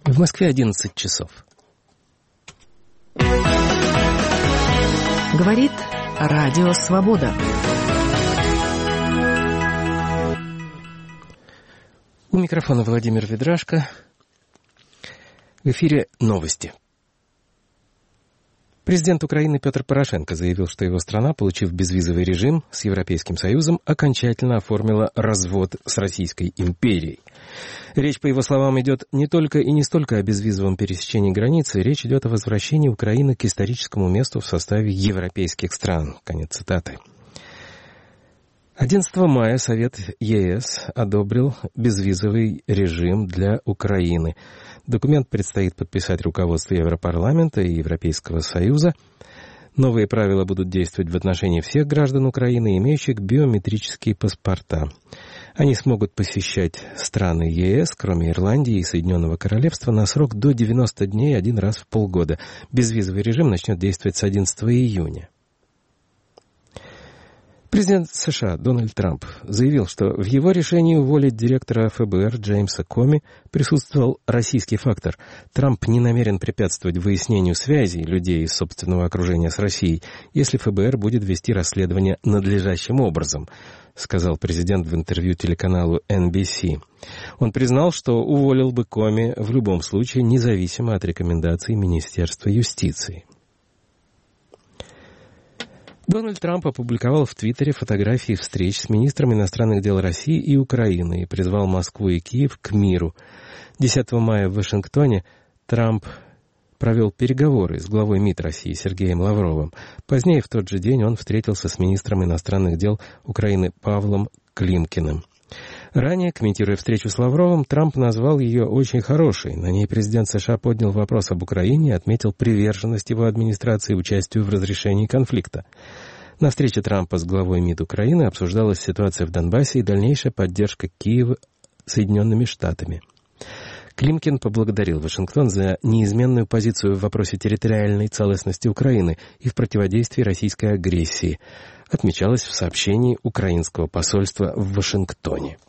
В Москве 11 часов. Говорит Радио Свобода. У микрофона Владимир Ведрашко. В эфире новости. Президент Украины Петр Порошенко заявил, что его страна, получив безвизовый режим с Европейским Союзом, окончательно оформила развод с Российской империей. Речь, по его словам, идет не только и не столько о безвизовом пересечении границы, речь идет о возвращении Украины к историческому месту в составе европейских стран. Конец цитаты. 11 мая Совет ЕС одобрил безвизовый режим для Украины. Документ предстоит подписать руководству Европарламента и Европейского Союза. Новые правила будут действовать в отношении всех граждан Украины, имеющих биометрические паспорта. Они смогут посещать страны ЕС, кроме Ирландии и Соединенного Королевства, на срок до 90 дней один раз в полгода. Безвизовый режим начнет действовать с 11 июня. Президент США Дональд Трамп заявил, что в его решении уволить директора ФБР Джеймса Коми присутствовал российский фактор. Трамп не намерен препятствовать выяснению связей людей из собственного окружения с Россией, если ФБР будет вести расследование надлежащим образом, сказал президент в интервью телеканалу NBC. Он признал, что уволил бы Коми в любом случае, независимо от рекомендаций Министерства юстиции. Дональд Трамп опубликовал в Твиттере фотографии встреч с министрами иностранных дел России и Украины и призвал Москву и Киев к миру. 10 мая в Вашингтоне Трамп провел переговоры с главой МИД России Сергеем Лавровым. Позднее в тот же день он встретился с министром иностранных дел Украины Павлом Климкиным. Ранее, комментируя встречу с Лавровым, Трамп назвал ее очень хорошей. На ней президент США поднял вопрос об Украине и отметил приверженность его администрации участию в разрешении конфликта. На встрече Трампа с главой МИД Украины обсуждалась ситуация в Донбассе и дальнейшая поддержка Киева Соединенными Штатами. Климкин поблагодарил Вашингтон за неизменную позицию в вопросе территориальной целостности Украины и в противодействии российской агрессии, отмечалось в сообщении украинского посольства в Вашингтоне.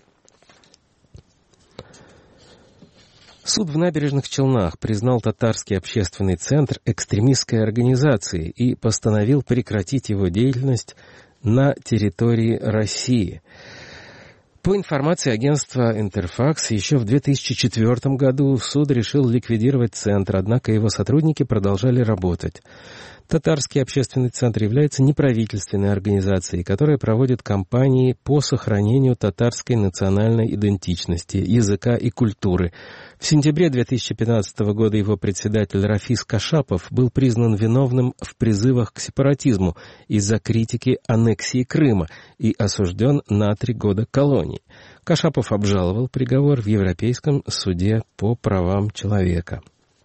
Суд в Набережных Челнах признал татарский общественный центр экстремистской организацией и постановил прекратить его деятельность на территории России. По информации агентства «Интерфакс», еще в 2004 году суд решил ликвидировать центр, однако его сотрудники продолжали работать. Татарский общественный центр является неправительственной организацией, которая проводит кампании по сохранению татарской национальной идентичности, языка и культуры. В сентябре 2015 года его председатель Рафис Кашапов был признан виновным в призывах к сепаратизму из-за критики аннексии Крыма и осужден на 3 года колонии. Кашапов обжаловал приговор в Европейском суде по правам человека.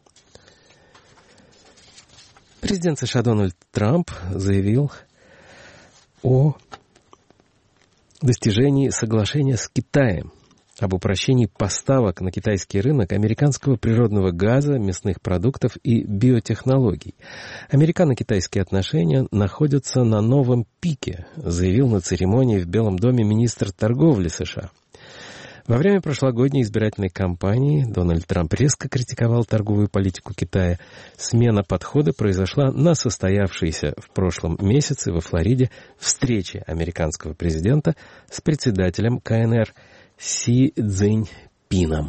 Президент США Дональд Трамп заявил о достижении соглашения с Китаем об упрощении поставок на китайский рынок американского природного газа, мясных продуктов и биотехнологий. Американо-китайские отношения находятся на новом пике, заявил на церемонии в Белом доме министр торговли США. Во время прошлогодней избирательной кампании Дональд Трамп резко критиковал торговую политику Китая. Смена подхода произошла на состоявшейся в прошлом месяце во Флориде встрече американского президента с председателем КНР Си Цзиньпином.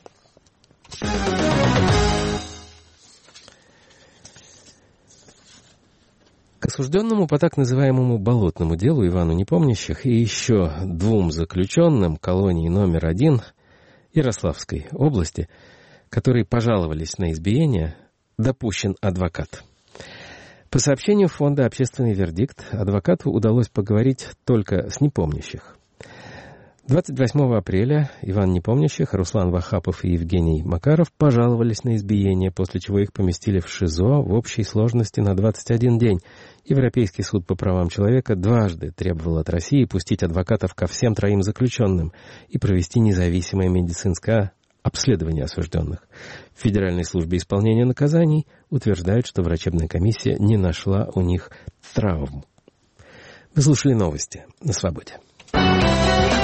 К осужденному по так называемому болотному делу Ивану Непомнящих и еще 2 заключенным колонии номер 1 Ярославской области, которые пожаловались на избиение, допущен адвокат. По сообщению фонда «Общественный вердикт», адвокату удалось поговорить только с Непомнящих. 28 апреля Иван Непомнящих, Руслан Вахапов и Евгений Макаров пожаловались на избиение, после чего их поместили в ШИЗО в общей сложности на 21 день. Европейский суд по правам человека дважды требовал от России пустить адвокатов ко всем 3 заключенным и провести независимое медицинское обследование осужденных. В Федеральной службе исполнения наказаний утверждают, что врачебная комиссия не нашла у них травм. Вы слушали новости на Свободе.